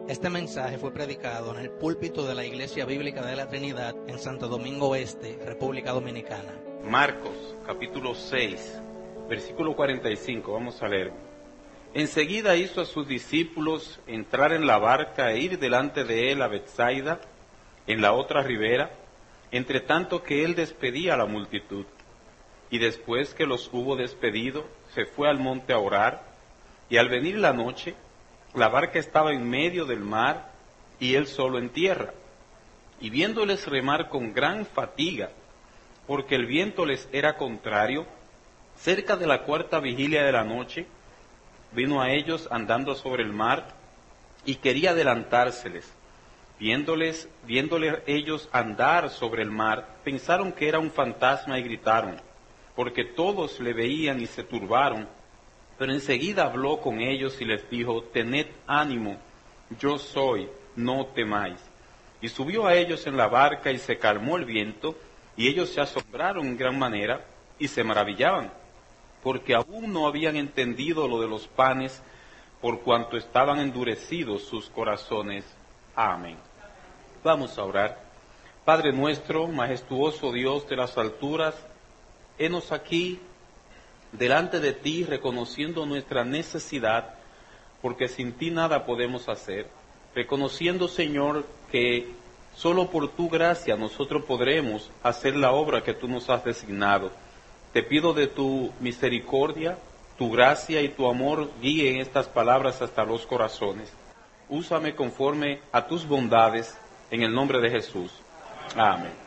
Este mensaje fue predicado en el púlpito de la Iglesia Bíblica de la Trinidad en Santo Domingo Este, República Dominicana. Marcos, capítulo 6, versículo 45, vamos a leer. Enseguida hizo a sus discípulos entrar en la barca e ir delante de él a Betsaida, en la otra ribera, entre tanto que él despedía a la multitud. Y después que los hubo despedido, se fue al monte a orar, y al venir la noche, la barca estaba en medio del mar, y él solo en tierra. Y viéndoles remar con gran fatiga, porque el viento les era contrario, cerca de la cuarta vigilia de la noche, vino a ellos andando sobre el mar, y quería adelantárseles. Viéndoles ellos andar sobre el mar, pensaron que era un fantasma y gritaron, porque todos le veían y se turbaron. Pero enseguida habló con ellos y les dijo, tened ánimo, yo soy, no temáis. Y subió a ellos en la barca y se calmó el viento, y ellos se asombraron en gran manera y se maravillaban, porque aún no habían entendido lo de los panes, por cuanto estaban endurecidos sus corazones. Amén. Vamos a orar. Padre nuestro, majestuoso Dios de las alturas, henos aquí delante de ti, reconociendo nuestra necesidad, porque sin ti nada podemos hacer, reconociendo, Señor, que solo por tu gracia nosotros podremos hacer la obra que tú nos has designado. Te pido de tu misericordia, tu gracia y tu amor guíen estas palabras hasta los corazones. Úsame conforme a tus bondades, en el nombre de Jesús. Amén.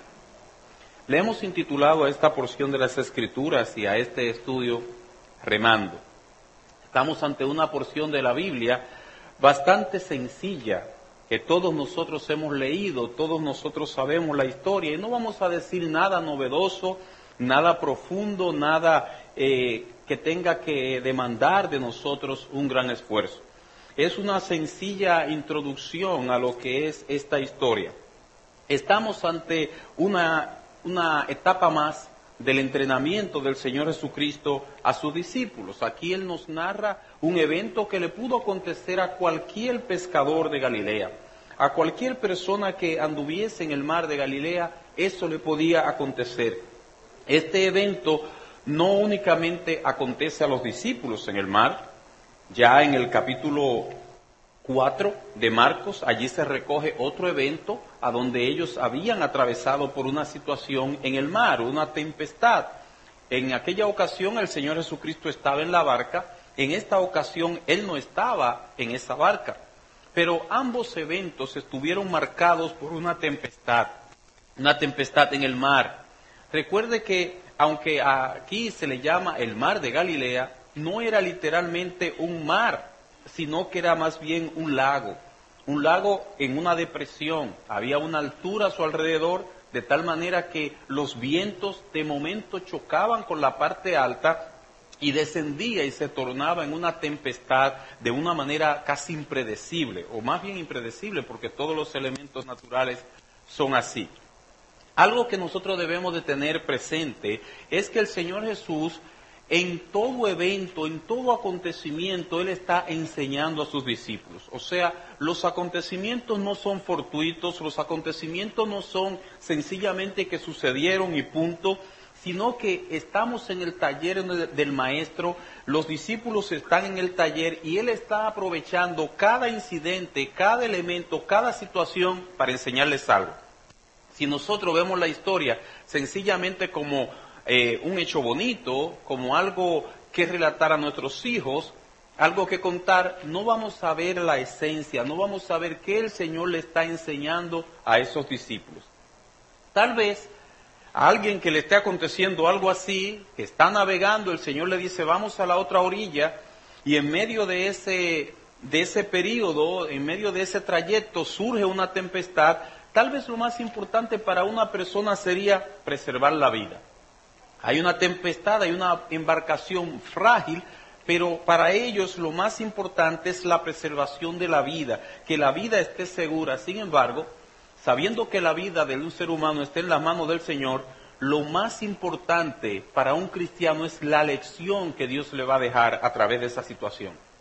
Le hemos intitulado a esta porción de las Escrituras y a este estudio, Remando. Estamos ante una porción de la Biblia bastante sencilla, que todos nosotros hemos leído, todos nosotros sabemos la historia, y no vamos a decir nada novedoso, nada profundo, nada que tenga que demandar de nosotros un gran esfuerzo. Es una sencilla introducción a lo que es esta historia. Estamos ante una etapa más del entrenamiento del Señor Jesucristo a sus discípulos. Aquí Él nos narra un evento que le pudo acontecer a cualquier pescador de Galilea, a cualquier persona que anduviese en el mar de Galilea, eso le podía acontecer. Este evento no únicamente acontece a los discípulos en el mar, ya en el capítulo 4 de Marcos, allí se recoge otro evento a donde ellos habían atravesado por una situación en el mar, una tempestad. En aquella ocasión el Señor Jesucristo estaba en la barca, en esta ocasión Él no estaba en esa barca, pero ambos eventos estuvieron marcados por una tempestad en el mar. Recuerde que aunque aquí se le llama el mar de Galilea, no era literalmente un mar, sino que era más bien un lago en una depresión. Había una altura a su alrededor, de tal manera que los vientos de momento chocaban con la parte alta y descendía y se tornaba en una tempestad de una manera casi impredecible, o más bien impredecible, porque todos los elementos naturales son así. Algo que nosotros debemos de tener presente es que el Señor Jesús, en todo evento, en todo acontecimiento, Él está enseñando a sus discípulos. O sea, los acontecimientos no son fortuitos, los acontecimientos no son sencillamente que sucedieron y punto, sino que estamos en el taller del Maestro, los discípulos están en el taller y Él está aprovechando cada incidente, cada elemento, cada situación para enseñarles algo. Si nosotros vemos la historia sencillamente como un hecho bonito, como algo que relatar a nuestros hijos, algo que contar, no vamos a ver la esencia, no vamos a ver qué el Señor le está enseñando a esos discípulos. Tal vez a alguien que le esté aconteciendo algo así, que está navegando, el Señor le dice, vamos a la otra orilla, y en medio de ese periodo, en medio de ese trayecto, surge una tempestad. Tal vez lo más importante para una persona sería preservar la vida. Hay una tempestad, hay una embarcación frágil, pero para ellos lo más importante es la preservación de la vida, que la vida esté segura. Sin embargo, sabiendo que la vida de un ser humano está en las manos del Señor, lo más importante para un cristiano es la lección que Dios le va a dejar a través de esa situación.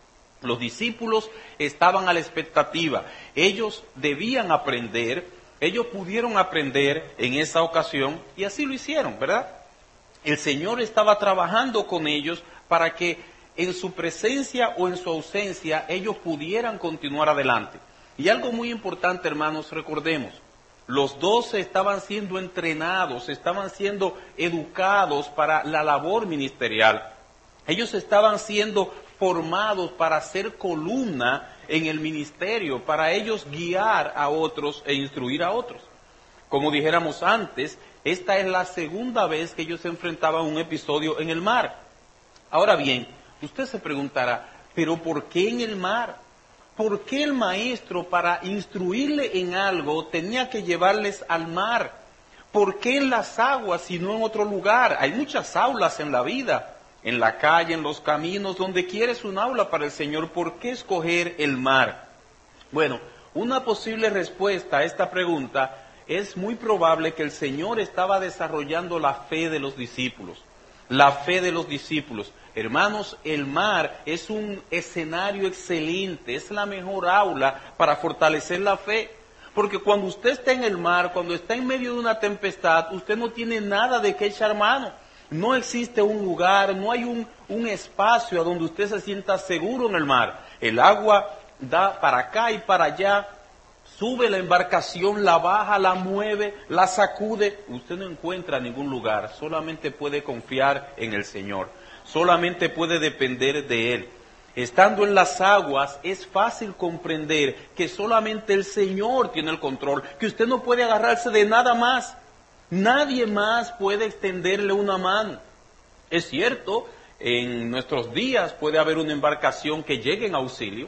Los discípulos estaban a la expectativa. Ellos debían aprender, ellos pudieron aprender en esa ocasión y así lo hicieron, ¿verdad? El Señor estaba trabajando con ellos para que en su presencia o en su ausencia ellos pudieran continuar adelante. Y algo muy importante, hermanos, recordemos, los 12 estaban siendo entrenados, estaban siendo educados para la labor ministerial. Ellos estaban siendo formados para ser columna en el ministerio, para ellos guiar a otros e instruir a otros. Como dijéramos antes, esta es la segunda vez que ellos se enfrentaban a un episodio en el mar. Ahora bien, usted se preguntará, ¿pero por qué en el mar? ¿Por qué el maestro para instruirle en algo tenía que llevarles al mar? ¿Por qué en las aguas y no en otro lugar? Hay muchas aulas en la vida, en la calle, en los caminos, donde quieres un aula para el Señor. ¿Por qué escoger el mar? Bueno, una posible respuesta a esta pregunta es muy probable que el Señor estaba desarrollando la fe de los discípulos. La fe de los discípulos. Hermanos, el mar es un escenario excelente, es la mejor aula para fortalecer la fe. Porque cuando usted está en el mar, cuando está en medio de una tempestad, usted no tiene nada de qué echar mano. No existe un lugar, no hay un espacio a donde usted se sienta seguro en el mar. El agua da para acá y para allá. Sube la embarcación, la baja, la mueve, la sacude. Usted no encuentra ningún lugar, solamente puede confiar en el Señor, solamente puede depender de Él. Estando en las aguas es fácil comprender que solamente el Señor tiene el control, que usted no puede agarrarse de nada más. Nadie más puede extenderle una mano. Es cierto, en nuestros días puede haber una embarcación que llegue en auxilio.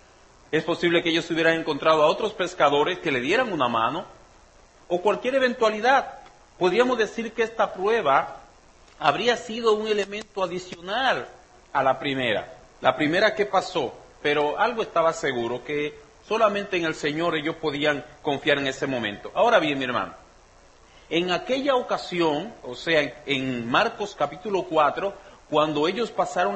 Es posible que ellos hubieran encontrado a otros pescadores que le dieran una mano, o cualquier eventualidad. Podríamos decir que esta prueba habría sido un elemento adicional a la primera que pasó, pero algo estaba seguro, que solamente en el Señor ellos podían confiar en ese momento. Ahora bien, mi hermano, en aquella ocasión, o sea, en Marcos capítulo 4, cuando ellos pasaron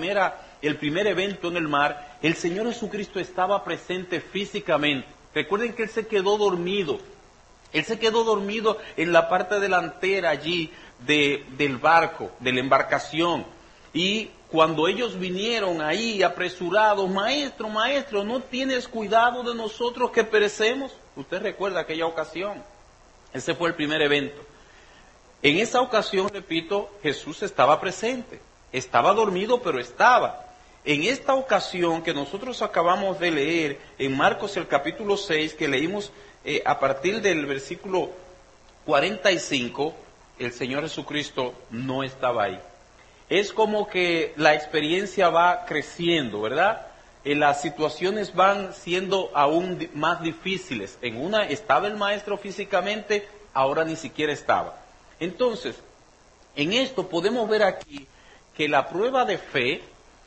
el primer evento en el mar, el Señor Jesucristo estaba presente físicamente. Recuerden que Él se quedó dormido. Él se quedó dormido en la parte delantera allí del barco, de la embarcación. Y cuando ellos vinieron ahí apresurados, maestro, ¿no tienes cuidado de nosotros que perecemos? Usted recuerda aquella ocasión. Ese fue el primer evento. En esa ocasión, repito, Jesús estaba presente. Estaba dormido, pero estaba. En esta ocasión que nosotros acabamos de leer en Marcos el capítulo 6, que leímos a partir del versículo 45, el Señor Jesucristo no estaba ahí. Es como que la experiencia va creciendo, ¿verdad? Las situaciones van siendo aún más difíciles. En una estaba el maestro físicamente, ahora ni siquiera estaba. Entonces, en esto podemos ver aquí que la prueba de fe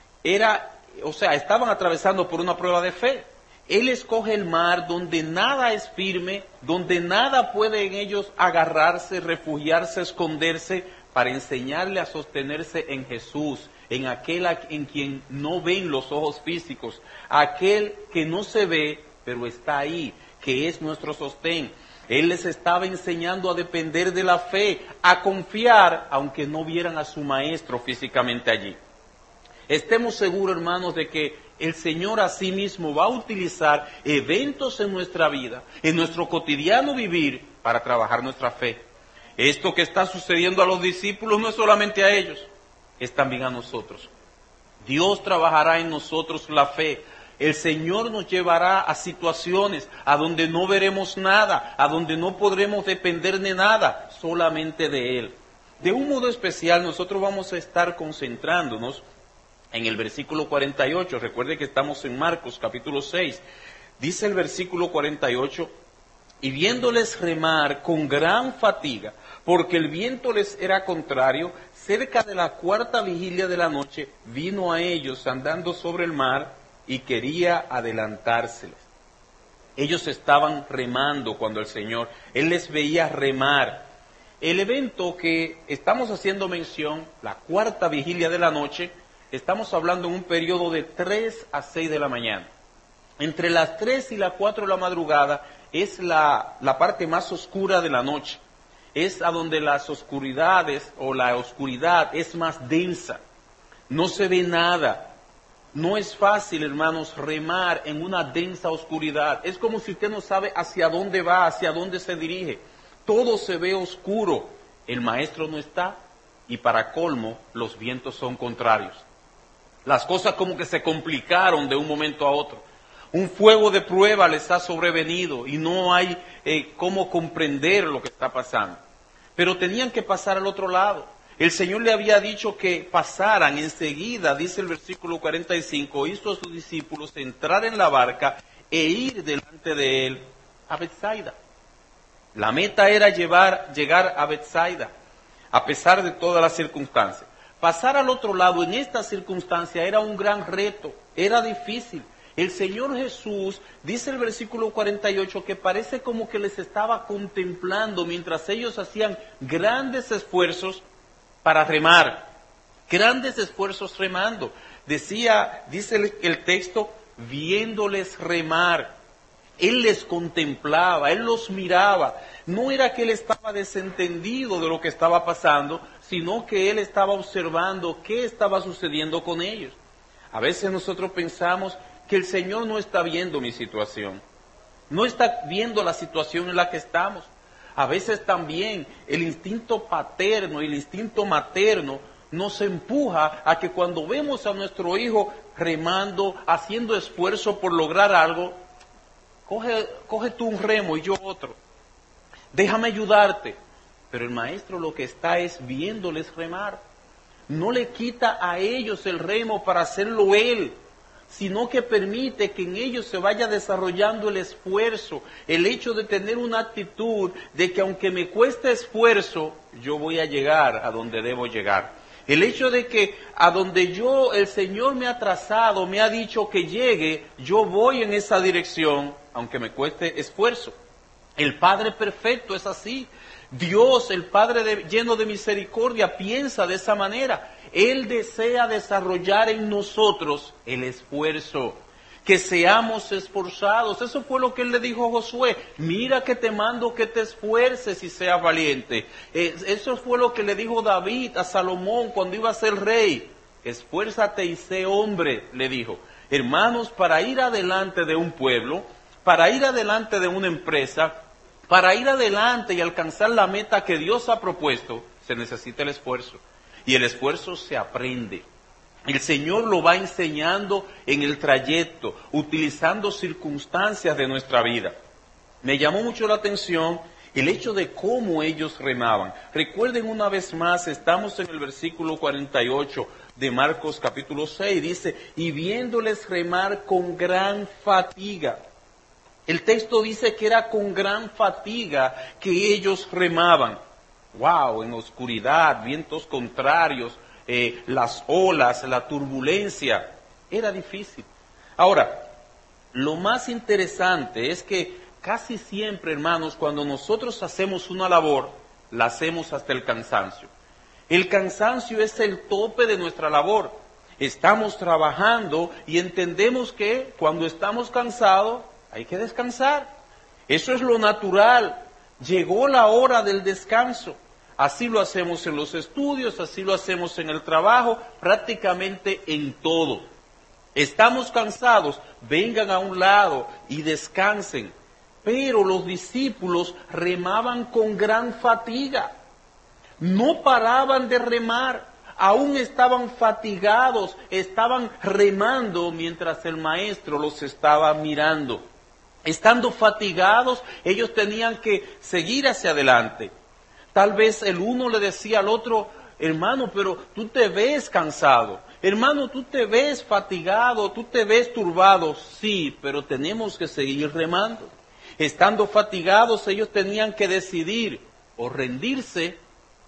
estaban atravesando por una prueba de fe. Él escoge el mar donde nada es firme, donde nada puede en ellos agarrarse, refugiarse, esconderse, para enseñarle a sostenerse en Jesús, en aquel en quien no ven los ojos físicos, aquel que no se ve, pero está ahí, que es nuestro sostén. Él les estaba enseñando a depender de la fe, a confiar, aunque no vieran a su maestro físicamente allí. Estemos seguros, hermanos, de que el Señor a sí mismo va a utilizar eventos en nuestra vida, en nuestro cotidiano vivir, para trabajar nuestra fe. Esto que está sucediendo a los discípulos no es solamente a ellos, es también a nosotros. Dios trabajará en nosotros la fe. El Señor nos llevará a situaciones a donde no veremos nada, a donde no podremos depender de nada, solamente de Él. De un modo especial, nosotros vamos a estar concentrándonos en el versículo 48, recuerde que estamos en Marcos capítulo 6, dice el versículo 48, y viéndoles remar con gran fatiga, porque el viento les era contrario, cerca de la 4ª vigilia de la noche, vino a ellos andando sobre el mar y quería adelantárseles. Ellos estaban remando cuando el Señor, Él les veía remar. El evento que estamos haciendo mención, la 4ª vigilia de la noche, Estamos hablando en un periodo de 3 a 6 de la mañana. Entre las 3 y las 4 de la madrugada es la parte más oscura de la noche. Es a donde las oscuridades o la oscuridad es más densa. No se ve nada. No es fácil, hermanos, remar en una densa oscuridad. Es como si usted no sabe hacia dónde va, hacia dónde se dirige. Todo se ve oscuro. El maestro no está y para colmo los vientos son contrarios. Las cosas como que se complicaron de un momento a otro. Un fuego de prueba les ha sobrevenido y no hay cómo comprender lo que está pasando. Pero tenían que pasar al otro lado. El Señor le había dicho que pasaran enseguida, dice el versículo 45, hizo a sus discípulos entrar en la barca e ir delante de él a Betsaida. La meta era llegar a Betsaida, a pesar de todas las circunstancias. Pasar al otro lado en esta circunstancia era un gran reto, era difícil. El Señor Jesús, dice el versículo 48, que parece como que les estaba contemplando mientras ellos hacían grandes esfuerzos para remar, grandes esfuerzos remando. Dice el texto, viéndoles remar. Él les contemplaba, Él los miraba. No era que Él estaba desentendido de lo que estaba pasando, sino que Él estaba observando qué estaba sucediendo con ellos. A veces nosotros pensamos que el Señor no está viendo mi situación, no está viendo la situación en la que estamos. A veces también el instinto paterno y el instinto materno nos empuja a que cuando vemos a nuestro hijo remando, haciendo esfuerzo por lograr algo, coge tú un remo y yo otro. Déjame ayudarte. Pero el maestro lo que está es viéndoles remar. No le quita a ellos el remo para hacerlo él, sino que permite que en ellos se vaya desarrollando el esfuerzo, el hecho de tener una actitud de que aunque me cueste esfuerzo, yo voy a llegar a donde debo llegar. El hecho de que a donde el Señor me ha trazado, me ha dicho que llegue, yo voy en esa dirección, aunque me cueste esfuerzo. El Padre perfecto es así. Dios, el Padre lleno de misericordia, piensa de esa manera. Él desea desarrollar en nosotros el esfuerzo, que seamos esforzados. Eso fue lo que Él le dijo a Josué. Mira que te mando que te esfuerces y seas valiente. Eso fue lo que le dijo David a Salomón cuando iba a ser rey. Esfuérzate y sé hombre, le dijo. Hermanos, para ir adelante de un pueblo, para ir adelante de una empresa, para ir adelante y alcanzar la meta que Dios ha propuesto, se necesita el esfuerzo. Y el esfuerzo se aprende. El Señor lo va enseñando en el trayecto, utilizando circunstancias de nuestra vida. Me llamó mucho la atención el hecho de cómo ellos remaban. Recuerden una vez más, estamos en el versículo 48 de Marcos capítulo 6, dice, y viéndoles remar con gran fatiga. El texto dice que era con gran fatiga que ellos remaban. ¡Wow! En oscuridad, vientos contrarios, las olas, la turbulencia. Era difícil. Ahora, lo más interesante es que casi siempre, hermanos, cuando nosotros hacemos una labor, la hacemos hasta el cansancio. El cansancio es el tope de nuestra labor. Estamos trabajando y entendemos que cuando estamos cansados, hay que descansar. Eso es lo natural. Llegó la hora del descanso. Así lo hacemos en los estudios, así lo hacemos en el trabajo, prácticamente en todo. Estamos cansados, vengan a un lado y descansen. Pero los discípulos remaban con gran fatiga. No paraban de remar. Aún estaban fatigados, estaban remando mientras el maestro los estaba mirando. Estando fatigados, ellos tenían que seguir hacia adelante. Tal vez el uno le decía al otro, hermano, pero tú te ves cansado. Hermano, tú te ves fatigado, tú te ves turbado. Sí, pero tenemos que seguir remando. Estando fatigados, ellos tenían que decidir o rendirse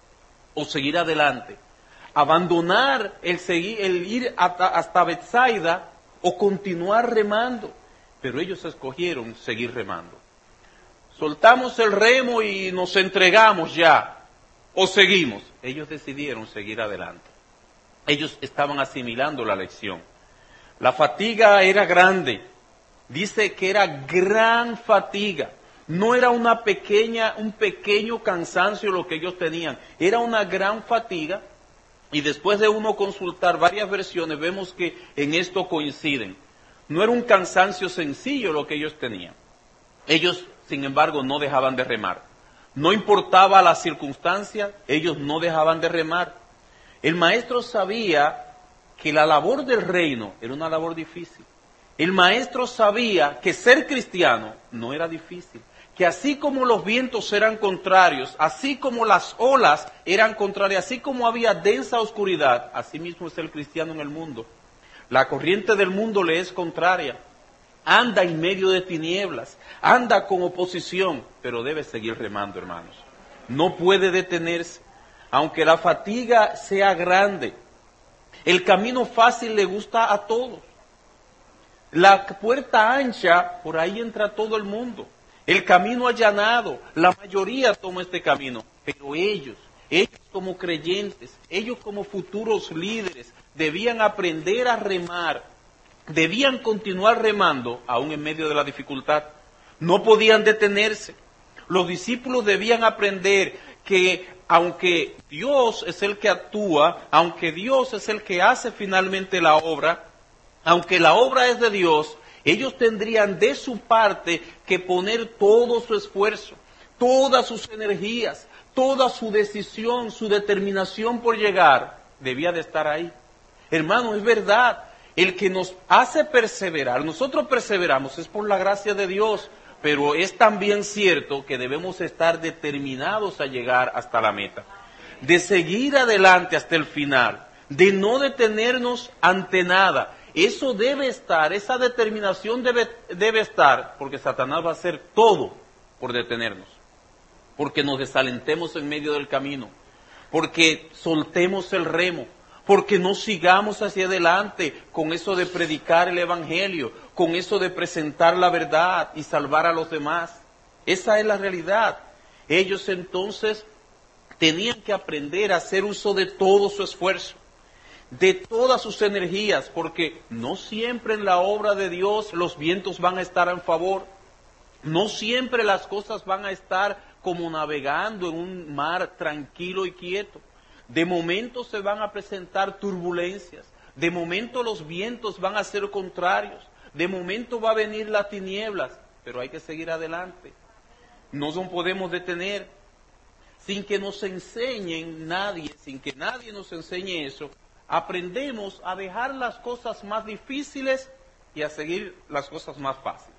o seguir adelante. Abandonar el ir hasta Betsaida o continuar remando. Pero ellos escogieron seguir remando. Soltamos el remo y nos entregamos ya, o seguimos. Ellos decidieron seguir adelante. ellos estaban asimilando la lección. La fatiga era grande, dice que era gran fatiga, no era un pequeño cansancio lo que ellos tenían, era una gran fatiga, y después de uno consultar varias versiones vemos que en esto coinciden. No era un cansancio sencillo lo que ellos tenían. Ellos, sin embargo, no dejaban de remar. No importaba la circunstancia, ellos no dejaban de remar. El maestro sabía que la labor del reino era una labor difícil. El maestro sabía que ser cristiano no era difícil, que así como los vientos eran contrarios, así como las olas eran contrarias, así como había densa oscuridad, así mismo es el cristiano en el mundo. La corriente del mundo le es contraria, anda en medio de tinieblas, anda con oposición, pero debe seguir remando, hermanos. No puede detenerse, aunque la fatiga sea grande. El camino fácil le gusta a todos. La puerta ancha, por ahí entra todo el mundo. El camino allanado, la mayoría toma este camino, pero ellos como creyentes, ellos como futuros líderes, debían aprender a remar, debían continuar remando, aún en medio de la dificultad. No podían detenerse. Los discípulos debían aprender que aunque Dios es el que actúa, aunque Dios es el que hace finalmente la obra, aunque la obra es de Dios, ellos tendrían de su parte que poner todo su esfuerzo, todas sus energías, toda su decisión, su determinación por llegar, debía de estar ahí. Hermano, es verdad, el que nos hace perseverar, nosotros perseveramos, es por la gracia de Dios, pero es también cierto que debemos estar determinados a llegar hasta la meta, de seguir adelante hasta el final, de no detenernos ante nada. Eso debe estar, esa determinación debe estar, porque Satanás va a hacer todo por detenernos, porque nos desalentemos en medio del camino, porque soltemos el remo, porque no sigamos hacia adelante con eso de predicar el Evangelio, con eso de presentar la verdad y salvar a los demás. Esa es la realidad. Ellos entonces tenían que aprender a hacer uso de todo su esfuerzo, de todas sus energías, porque no siempre en la obra de Dios los vientos van a estar en favor, no siempre las cosas van a estar como navegando en un mar tranquilo y quieto. De momento se van a presentar turbulencias, de momento los vientos van a ser contrarios, de momento va a venir las tinieblas, pero hay que seguir adelante. No nos podemos detener sin que nos enseñen nadie, sin que nadie nos enseñe eso. Aprendemos a dejar las cosas más difíciles y a seguir las cosas más fáciles.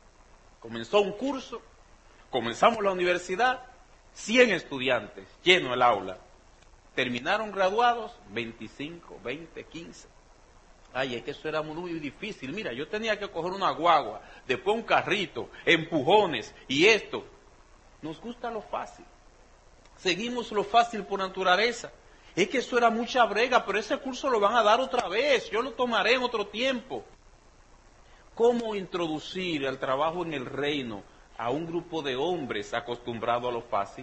Comenzó un curso, comenzamos la universidad, 100 estudiantes, lleno el aula. Terminaron graduados, 25, 20, 15. Ay, es que eso era muy difícil. Mira, yo tenía que coger una guagua, después un carrito, empujones y esto. Nos gusta lo fácil. Seguimos lo fácil por naturaleza. Es que eso era mucha brega, pero ese curso lo van a dar otra vez. Yo lo tomaré en otro tiempo. ¿Cómo introducir el trabajo en el reino a un grupo de hombres acostumbrados a lo fácil?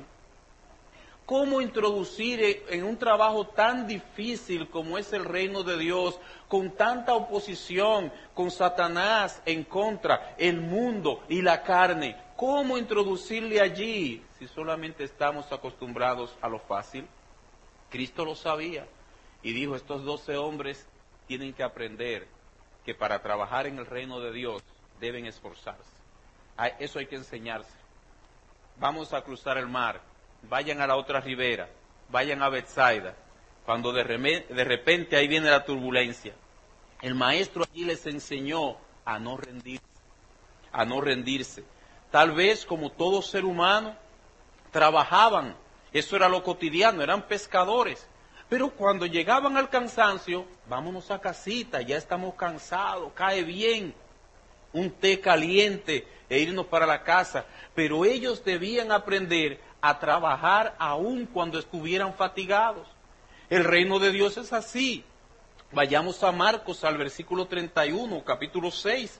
¿Cómo introducir en un trabajo tan difícil como es el reino de Dios, con tanta oposición, con Satanás en contra, el mundo y la carne? ¿Cómo introducirle allí si solamente estamos acostumbrados a lo fácil? Cristo lo sabía y dijo, estos 12 hombres tienen que aprender que para trabajar en el reino de Dios deben esforzarse. Eso hay que enseñarse. Vamos a cruzar el mar, vayan a la otra ribera, vayan a Betsaida. Cuando de repente ahí viene la turbulencia, el maestro allí les enseñó a no rendirse, a no rendirse. Tal vez como todo ser humano, trabajaban, eso era lo cotidiano, eran pescadores. Pero cuando llegaban al cansancio, vámonos a casita, ya estamos cansados, cae bien un té caliente e irnos para la casa. Pero ellos debían aprender a trabajar aún cuando estuvieran fatigados. El reino de Dios es así. Vayamos a Marcos, al versículo 31, capítulo 6.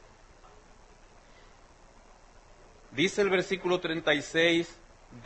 Dice el versículo 36,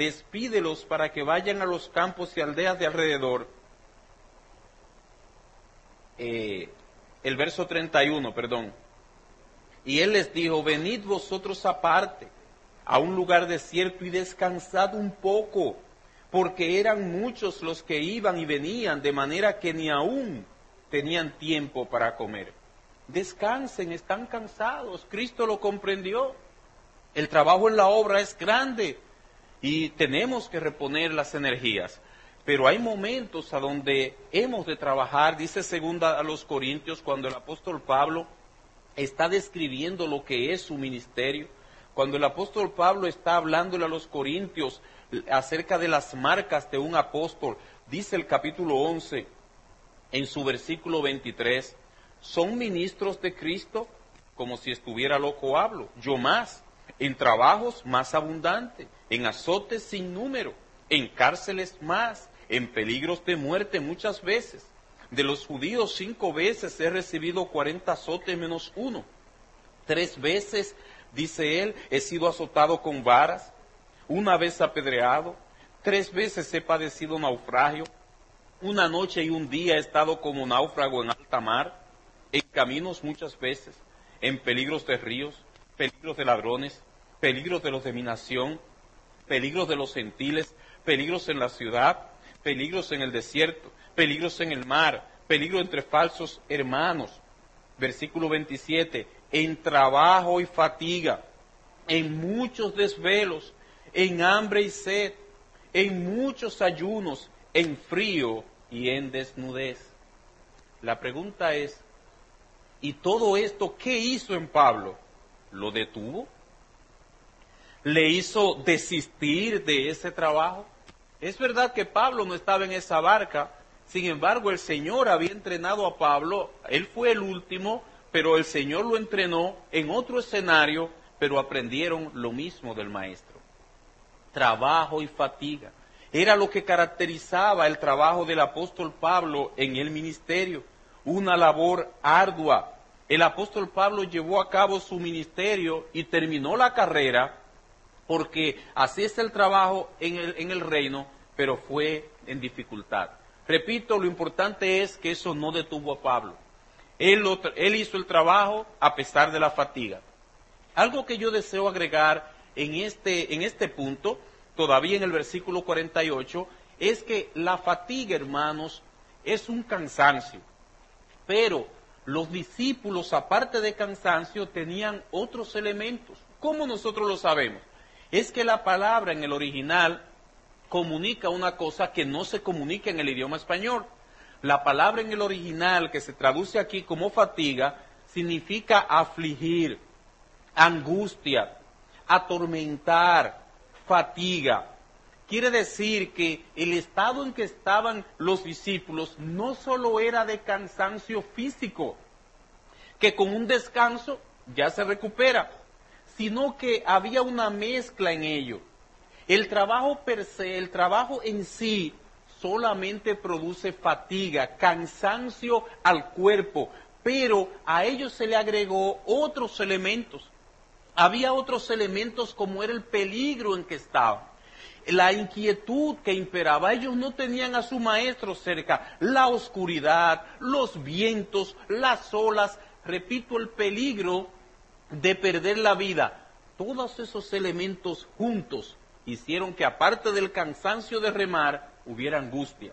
despídelos para que vayan a los campos y aldeas de alrededor el verso 31, perdón. Y él les dijo, venid vosotros aparte, a un lugar desierto y descansad un poco, porque eran muchos los que iban y venían, de manera que ni aún tenían tiempo para comer. Descansen, están cansados, Cristo lo comprendió. El trabajo en la obra es grande y tenemos que reponer las energías. Pero hay momentos a donde hemos de trabajar, dice segunda a los Corintios, cuando el apóstol Pablo está describiendo lo que es su ministerio, cuando el apóstol Pablo está hablándole a los corintios acerca de las marcas de un apóstol, dice el capítulo 11, en su versículo 23, ¿son ministros de Cristo? Como si estuviera loco hablo, yo más, en trabajos más abundantes, en azotes sin número, en cárceles más, en peligros de muerte muchas veces. De los judíos 5 veces he recibido 40 azotes menos 1. 3 veces, dice él, he sido azotado con varas, 1 vez apedreado, 3 veces he padecido naufragio, 1 noche y 1 día he estado como náufrago en alta mar, en caminos muchas veces, en peligros de ríos, peligros de ladrones, peligros de los de mi nación, peligros de los gentiles, peligros en la ciudad, peligros en el desierto, peligros en el mar, peligro entre falsos hermanos. Versículo 27, en trabajo y fatiga, en muchos desvelos, en hambre y sed, en muchos ayunos, en frío y en desnudez. La pregunta es, ¿y todo esto qué hizo en Pablo? ¿Lo detuvo? ¿Le hizo desistir de ese trabajo? Es verdad que Pablo no estaba en esa barca, sin embargo el Señor había entrenado a Pablo, él fue el último, pero el Señor lo entrenó en otro escenario, pero aprendieron lo mismo del maestro. Trabajo y fatiga, era lo que caracterizaba el trabajo del apóstol Pablo en el ministerio, una labor ardua. El apóstol Pablo llevó a cabo su ministerio y terminó la carrera, porque así es el trabajo en el reino, pero fue en dificultad. Repito, lo importante es que eso no detuvo a Pablo. Él hizo el trabajo a pesar de la fatiga. Algo que yo deseo agregar en este punto, todavía en el versículo 48, es que la fatiga, hermanos, es un cansancio. Pero los discípulos, aparte de cansancio, tenían otros elementos. ¿Cómo nosotros lo sabemos? Es que la palabra en el original comunica una cosa que no se comunica en el idioma español. La palabra en el original que se traduce aquí como fatiga significa afligir, angustia, atormentar, fatiga. Quiere decir que el estado en que estaban los discípulos no solo era de cansancio físico, que con un descanso ya se recupera, sino que había una mezcla en ello. El trabajo per se, el trabajo en sí, solamente produce fatiga, cansancio al cuerpo, pero a ellos se le agregó otros elementos. Había otros elementos como era el peligro en que estaban, la inquietud que imperaba. Ellos no tenían a su maestro cerca, la oscuridad, los vientos, las olas, repito, el peligro de perder la vida. Todos esos elementos juntos hicieron que, aparte del cansancio de remar, hubiera angustia,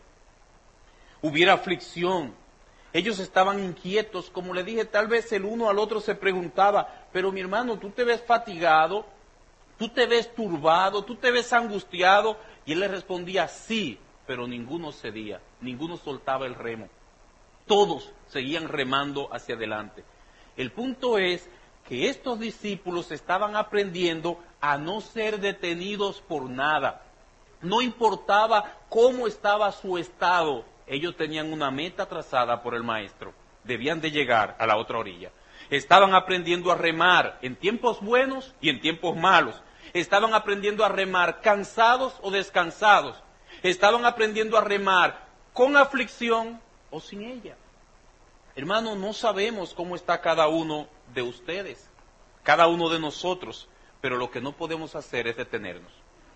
hubiera aflicción. Ellos estaban inquietos, como le dije, tal vez el uno al otro se preguntaba, pero mi hermano, tú te ves fatigado, tú te ves turbado, tú te ves angustiado, y él le respondía, sí, pero ninguno cedía, ninguno soltaba el remo, todos seguían remando hacia adelante. El punto es que estos discípulos estaban aprendiendo a no ser detenidos por nada. No importaba cómo estaba su estado, ellos tenían una meta trazada por el maestro. Debían de llegar a la otra orilla. Estaban aprendiendo a remar en tiempos buenos y en tiempos malos. Estaban aprendiendo a remar cansados o descansados. Estaban aprendiendo a remar con aflicción o sin ella. Hermano, no sabemos cómo está cada uno de ustedes, cada uno de nosotros, pero lo que no podemos hacer es detenernos.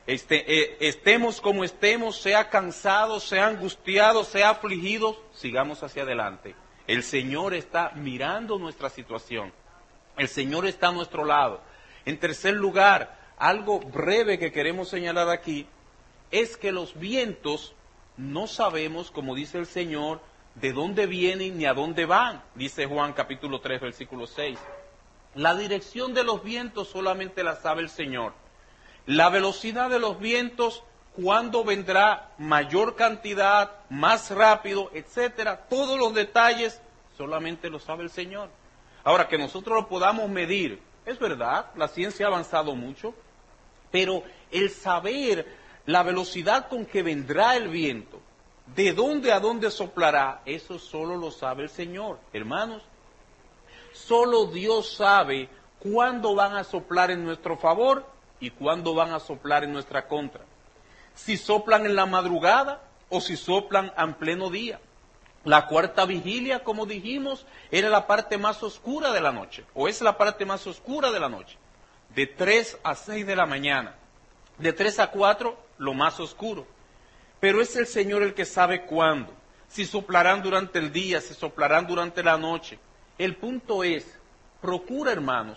estemos como estemos, sea cansados, sea angustiados, sea afligidos, sigamos hacia adelante. El Señor está mirando nuestra situación. El Señor está a nuestro lado. En tercer lugar, algo breve que queremos señalar aquí es que los vientos no sabemos, como dice el Señor, de dónde vienen ni a dónde van, dice Juan capítulo 3, versículo 6. La dirección de los vientos solamente la sabe el Señor. La velocidad de los vientos, cuándo vendrá mayor cantidad, más rápido, etcétera, todos los detalles solamente lo sabe el Señor. Ahora, que nosotros lo podamos medir, es verdad, la ciencia ha avanzado mucho, pero el saber la velocidad con que vendrá el viento, de dónde a dónde soplará, eso solo lo sabe el Señor. Hermanos, solo Dios sabe cuándo van a soplar en nuestro favor y cuándo van a soplar en nuestra contra. Si soplan en la madrugada o si soplan en pleno día. La cuarta vigilia, como dijimos, era la parte más oscura de la noche, o es la parte más oscura de la noche, de 3 a 6 de la mañana, de 3 a 4, lo más oscuro. Pero es el Señor el que sabe cuándo, si soplarán durante el día, si soplarán durante la noche. El punto es, procura hermano,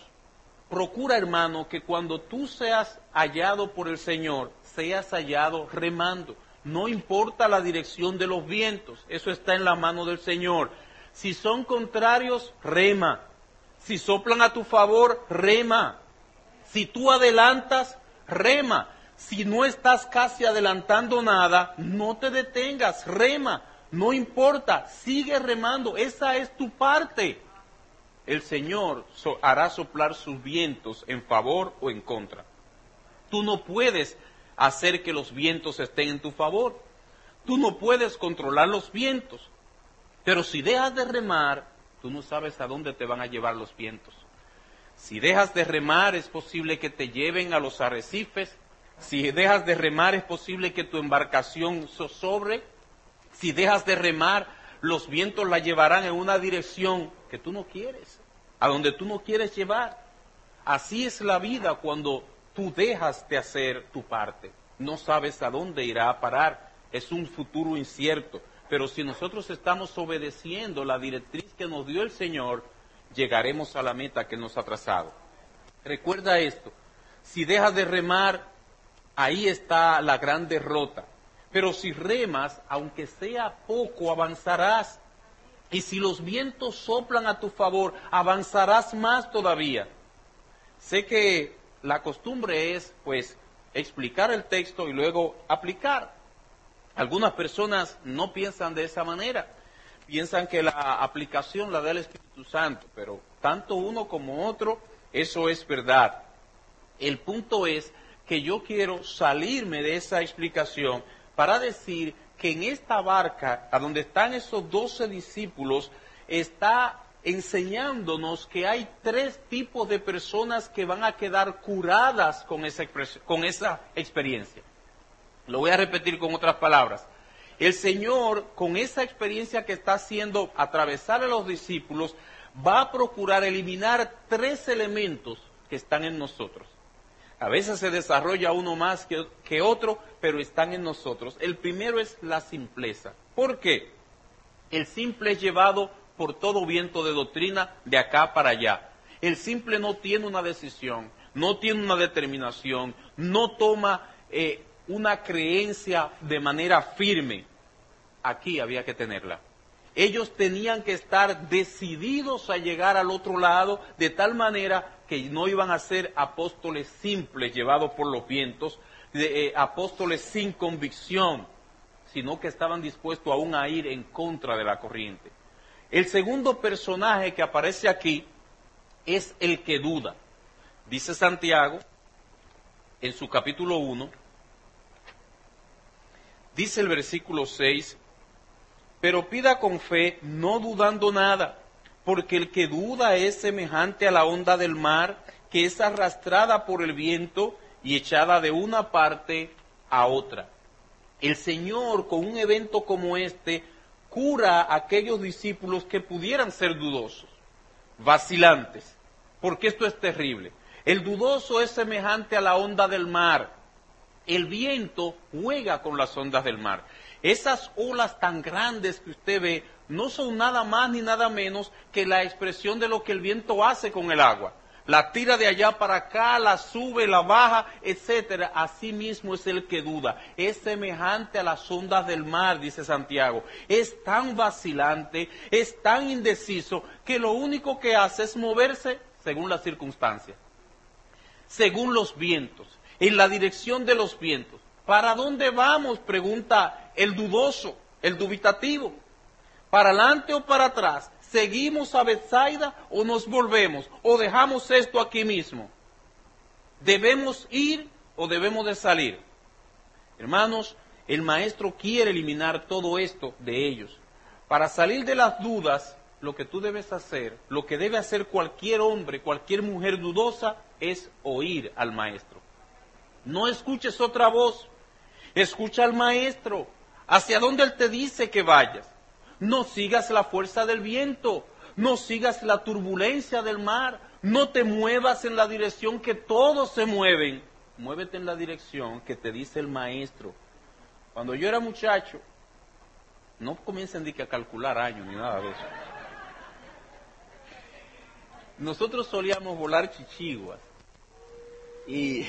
que cuando tú seas hallado por el Señor, seas hallado remando. No importa la dirección de los vientos, eso está en la mano del Señor. Si son contrarios, rema. Si soplan a tu favor, rema. Si tú adelantas, rema. Si no estás casi adelantando nada, no te detengas, rema. No importa, sigue remando, esa es tu parte. El Señor hará soplar sus vientos en favor o en contra. Tú no puedes hacer que los vientos estén en tu favor. Tú no puedes controlar los vientos. Pero si dejas de remar, tú no sabes a dónde te van a llevar los vientos. Si dejas de remar, es posible que te lleven a los arrecifes. Si dejas de remar, es posible que tu embarcación zozobre. Si dejas de remar, los vientos la llevarán en una dirección que tú no quieres, a donde tú no quieres llevar. Así es la vida cuando tú dejas de hacer tu parte. No sabes a dónde irá a parar. Es un futuro incierto. Pero si nosotros estamos obedeciendo la directriz que nos dio el Señor, llegaremos a la meta que nos ha trazado. Recuerda esto. Si dejas de remar, ahí está la gran derrota. Pero si remas, aunque sea poco, avanzarás. Y si los vientos soplan a tu favor, avanzarás más todavía. Sé que la costumbre es, pues, explicar el texto y luego aplicar. Algunas personas no piensan de esa manera. Piensan que la aplicación la da el Espíritu Santo, pero tanto uno como otro, eso es verdad. El punto es que yo quiero salirme de esa explicación para decir que en esta barca, a donde están esos 12 discípulos, está enseñándonos que hay 3 tipos de personas que van a quedar curadas con esa experiencia. Lo voy a repetir con otras palabras. El Señor, con esa experiencia que está haciendo atravesar a los discípulos, va a procurar eliminar 3 elementos que están en nosotros. A veces se desarrolla uno más que otro, pero están en nosotros. El primero es la simpleza. ¿Por qué? El simple es llevado por todo viento de doctrina de acá para allá. El simple no tiene una decisión, no tiene una determinación, no toma una creencia de manera firme. Aquí había que tenerla. Ellos tenían que estar decididos a llegar al otro lado de tal manera que no iban a ser apóstoles simples llevados por los vientos, apóstoles sin convicción, sino que estaban dispuestos aún a ir en contra de la corriente. El segundo personaje que aparece aquí es el que duda. Dice Santiago, en su capítulo 1, dice el versículo 6, pero pida con fe, no dudando nada, porque el que duda es semejante a la onda del mar, que es arrastrada por el viento y echada de una parte a otra. El Señor, con un evento como este, cura a aquellos discípulos que pudieran ser dudosos, vacilantes, porque esto es terrible. El dudoso es semejante a la onda del mar. El viento juega con las ondas del mar. Esas olas tan grandes que usted ve no son nada más ni nada menos que la expresión de lo que el viento hace con el agua. La tira de allá para acá, la sube, la baja, etcétera. Así mismo es el que duda. Es semejante a las ondas del mar, dice Santiago. Es tan vacilante, es tan indeciso, que lo único que hace es moverse según las circunstancias, según los vientos, en la dirección de los vientos. ¿Para dónde vamos?, pregunta el dudoso, el dubitativo. ¿Para adelante o para atrás? ¿Seguimos a Betsaida o nos volvemos? ¿O dejamos esto aquí mismo? ¿Debemos ir o debemos de salir? Hermanos, el maestro quiere eliminar todo esto de ellos. Para salir de las dudas, lo que tú debes hacer, lo que debe hacer cualquier hombre, cualquier mujer dudosa, es oír al maestro. No escuches otra voz, escucha al maestro, hacia donde él te dice que vayas. No sigas la fuerza del viento, no sigas la turbulencia del mar, no te muevas en la dirección que todos se mueven. Muévete en la dirección que te dice el maestro. Cuando yo era muchacho, no comiencen a calcular años ni nada de eso. Nosotros solíamos volar chichiguas y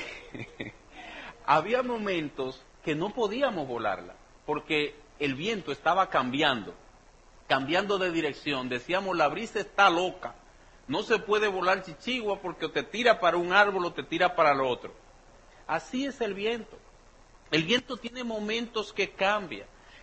había momentos que no podíamos volarla porque el viento estaba cambiando de dirección. Decíamos, la brisa está loca, no se puede volar chichigua porque o te tira para un árbol o te tira para el otro. Así es el viento. El viento tiene momentos que cambia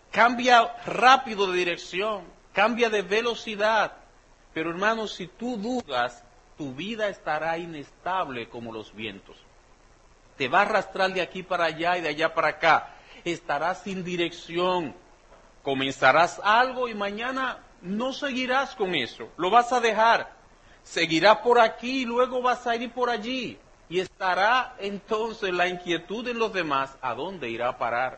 rápido de dirección, cambia de velocidad. Pero hermanos, si tú dudas, tu vida estará inestable como los vientos. Te va a arrastrar de aquí para allá y de allá para acá. Estarás sin dirección. Comenzarás algo y mañana no seguirás con eso. Lo vas a dejar. Seguirás por aquí y luego vas a ir por allí. Y estará entonces la inquietud en los demás. ¿A dónde irá a parar?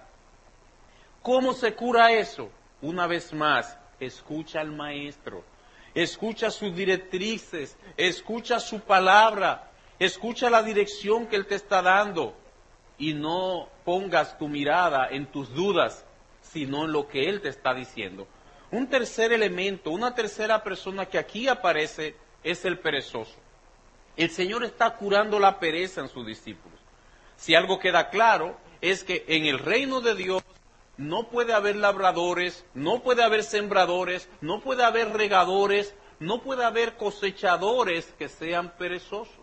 ¿Cómo se cura eso? Una vez más, escucha al maestro. Escucha sus directrices, escucha su palabra, escucha la dirección que él te está dando y no pongas tu mirada en tus dudas, sino en lo que él te está diciendo. Un tercer elemento, una tercera persona que aquí aparece es el perezoso. El Señor está curando la pereza en sus discípulos. Si algo queda claro es que en el reino de Dios no puede haber labradores, no puede haber sembradores, no puede haber regadores, no puede haber cosechadores que sean perezosos.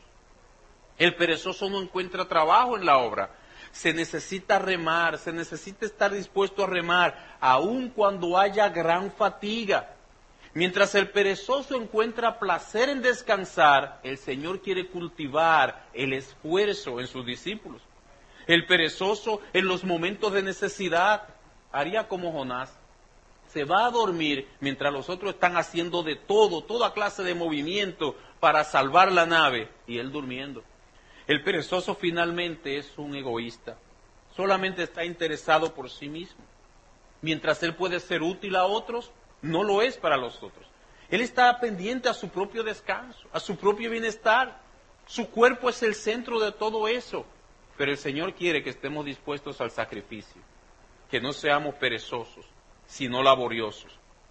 El perezoso no encuentra trabajo en la obra. Se necesita remar, se necesita estar dispuesto a remar, aun cuando haya gran fatiga. Mientras el perezoso encuentra placer en descansar, el Señor quiere cultivar el esfuerzo en sus discípulos. El perezoso en los momentos de necesidad haría como Jonás. Se va a dormir mientras los otros están haciendo de todo, toda clase de movimiento para salvar la nave, y él durmiendo. El perezoso finalmente es un egoísta, solamente está interesado por sí mismo. Mientras él puede ser útil a otros, no lo es para los otros. Él está pendiente a su propio descanso, a su propio bienestar. Su cuerpo es el centro de todo eso, pero el Señor quiere que estemos dispuestos al sacrificio, que no seamos perezosos, sino laboriosos.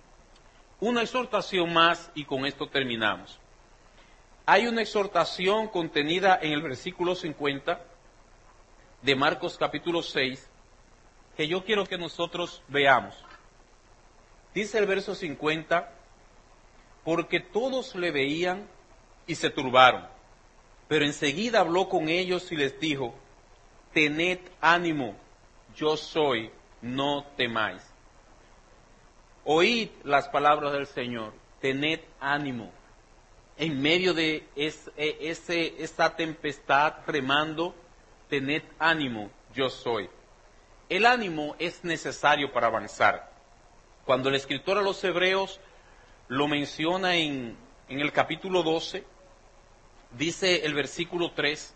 Una exhortación más y con esto terminamos. Hay una exhortación contenida en el versículo 50 de Marcos capítulo 6 que yo quiero que nosotros veamos. Dice el verso 50, porque todos le veían y se turbaron, pero enseguida habló con ellos y les dijo, tened ánimo, yo soy, no temáis. Oíd las palabras del Señor, tened ánimo. En medio de esa tempestad remando, tened ánimo, yo soy. El ánimo es necesario para avanzar. Cuando el escritor a los Hebreos lo menciona en el capítulo 12, dice el versículo 3,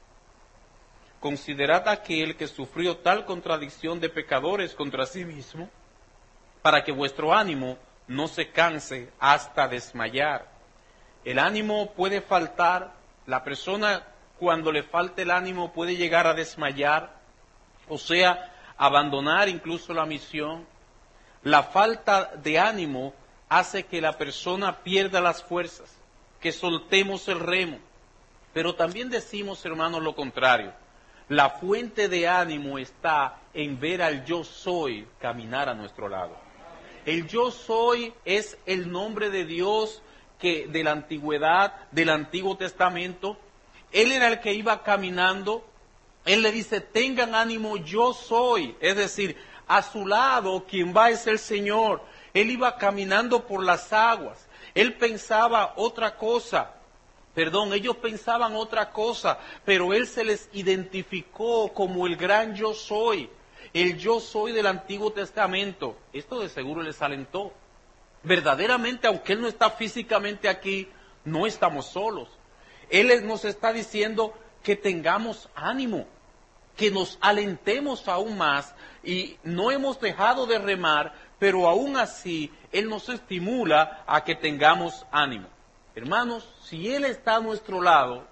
considerad aquel que sufrió tal contradicción de pecadores contra sí mismo, para que vuestro ánimo no se canse hasta desmayar. El ánimo puede faltar, la persona cuando le falte el ánimo puede llegar a desmayar, O sea, abandonar incluso la misión. La falta de ánimo hace que la persona pierda las fuerzas, que soltemos el remo. Pero también decimos, hermanos, lo contrario. La fuente de ánimo está en ver al yo soy caminar a nuestro lado. El yo soy es el nombre de Dios que de la antigüedad, del Antiguo Testamento. Él era el que iba caminando. Él le dice, tengan ánimo, yo soy. Es decir, a su lado quien va es el Señor. Él iba caminando por las aguas. Él pensaba otra cosa. Ellos pensaban otra cosa, pero él se les identificó como el gran yo soy. El yo soy del Antiguo Testamento. Esto de seguro les alentó. Verdaderamente, aunque él no está físicamente aquí, no estamos solos. Él nos está diciendo que tengamos ánimo, que nos alentemos aún más, y no hemos dejado de remar, pero aún así Él nos estimula a que tengamos ánimo. Hermanos, si Él está a nuestro lado,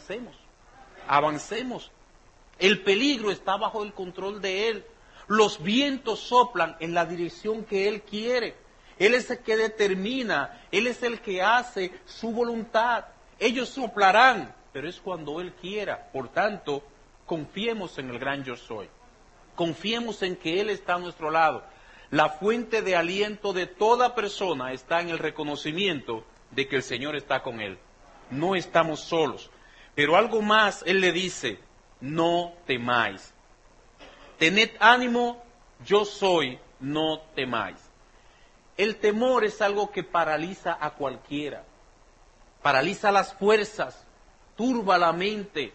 avancemos. El peligro está bajo el control de Él. Los vientos soplan en la dirección que Él quiere. Él es el que determina, Él es el que hace su voluntad. Ellos soplarán, pero es cuando Él quiera. Por tanto, confiemos en el gran yo soy. Confiemos en que Él está a nuestro lado. La fuente de aliento de toda persona está en el reconocimiento de que el Señor está con él. No estamos solos. Pero algo más, Él le dice, no temáis. Tened ánimo, yo soy, no temáis. El temor es algo que paraliza a cualquiera. Paraliza las fuerzas, turba la mente.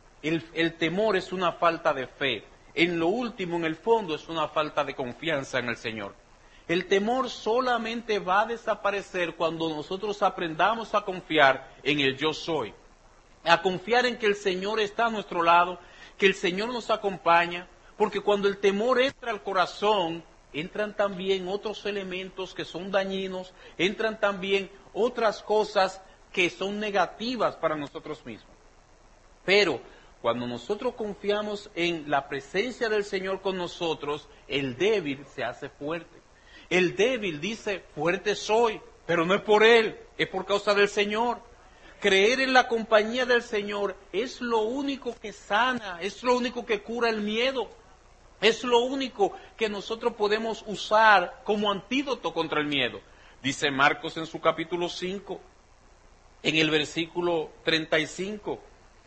El temor es una falta de fe. En lo último, en el fondo, es una falta de confianza en el Señor. El temor solamente va a desaparecer cuando nosotros aprendamos a confiar en el yo soy. A confiar en que el Señor está a nuestro lado, que el Señor nos acompaña, porque cuando el temor entra al corazón, entran también otros elementos que son dañinos, entran también otras cosas que son negativas para nosotros mismos. Pero cuando nosotros confiamos en la presencia del Señor con nosotros, el débil se hace fuerte. El débil dice, fuerte soy, pero no es por él, es por causa del Señor. Creer en la compañía del Señor es lo único que sana, es lo único que cura el miedo, es lo único que nosotros podemos usar como antídoto contra el miedo. Dice Marcos en su capítulo 5, en el versículo 35,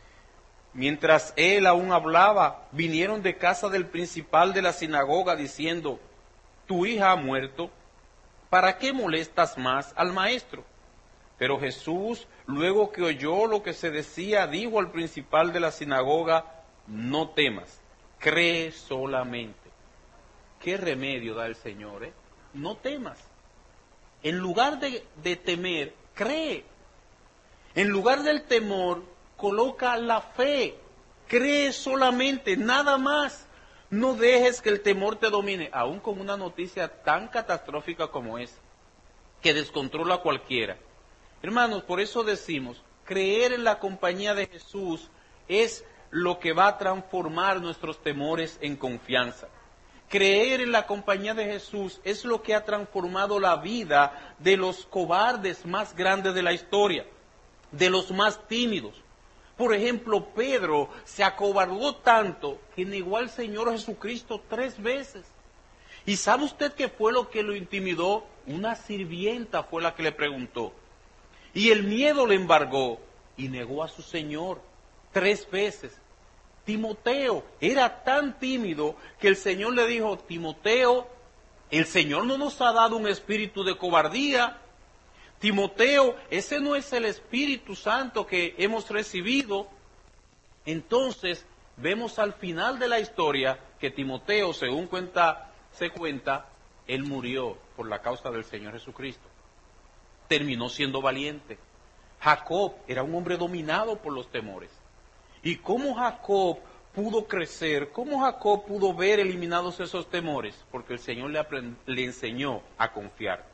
mientras él aún hablaba, vinieron de casa del principal de la sinagoga diciendo, tu hija ha muerto, ¿para qué molestas más al maestro? Pero Jesús, luego que oyó lo que se decía, dijo al principal de la sinagoga, no temas, cree solamente. ¿Qué remedio da el Señor? No temas. En lugar de temer, cree. En lugar del temor, coloca la fe. Cree solamente, nada más. No dejes que el temor te domine, aún con una noticia tan catastrófica como esa, que descontrola a cualquiera. Hermanos, por eso decimos, creer en la compañía de Jesús es lo que va a transformar nuestros temores en confianza. Creer en la compañía de Jesús es lo que ha transformado la vida de los cobardes más grandes de la historia, de los más tímidos. Por ejemplo, Pedro se acobardó tanto que negó al Señor Jesucristo 3 veces. ¿Y sabe usted qué fue lo que lo intimidó? Una sirvienta fue la que le preguntó. Y el miedo le embargó y negó a su Señor 3 veces. Timoteo era tan tímido que el Señor le dijo, Timoteo, el Señor no nos ha dado un espíritu de cobardía. Timoteo, ese no es el Espíritu Santo que hemos recibido. Entonces, vemos al final de la historia que Timoteo, según se cuenta, él murió por la causa del Señor Jesucristo. Terminó siendo valiente. Jacob era un hombre dominado por los temores. ¿Y cómo Jacob pudo crecer? ¿Cómo Jacob pudo ver eliminados esos temores? Porque el Señor le enseñó a confiar.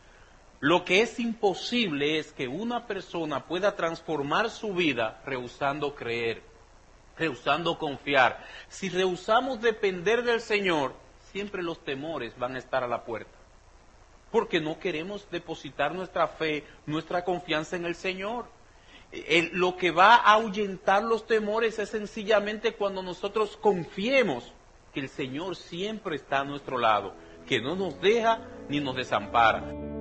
Lo que es imposible es que una persona pueda transformar su vida rehusando creer. rehusando confiar. Si rehusamos depender del Señor, siempre los temores van a estar a la puerta. Porque no queremos depositar nuestra fe, nuestra confianza en el Señor. Lo que va a ahuyentar los temores es sencillamente cuando nosotros confiemos que el Señor siempre está a nuestro lado, que no nos deja ni nos desampara.